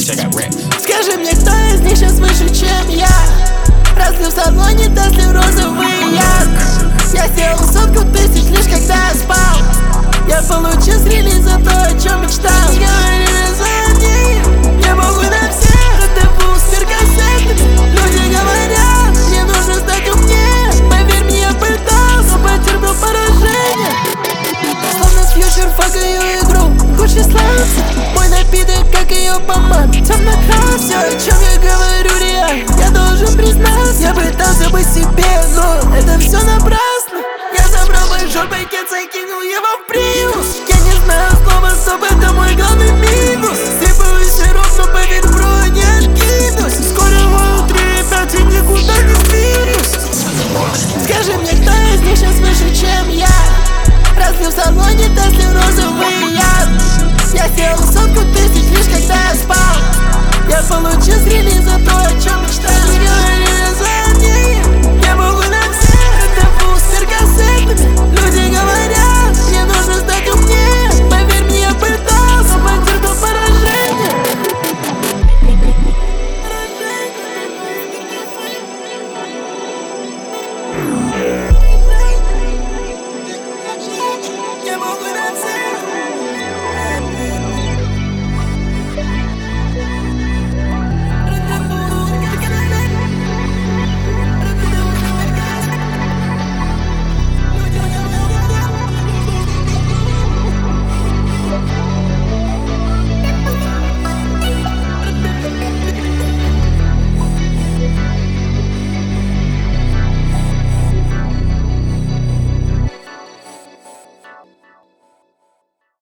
bitch, I got racks. Скажи мне, кто из них сейчас выше, чем я? Разлив в салоне, дослив розовый яд. Я сделал 100 тысяч лишь когда спал. Я получил с релиза то, о чем мечтал. Говорили за ним, я похуй на всех. Рандеву с перкассетами. Люди говорят, мне нужно стать умнее. Поверь мне, я пытался, потерпел поражение. Словно фьючер, факаю игру, хочешь славиться. Мой напиток, как ее помад, темно-красный. Все, о чем я говорю, реально, я должен признаться. Я пытался быть себе, но это все напрасно. Я забрал большой пакет, закинул его в приус. Я не знаю слова стоп, это мой главный минус.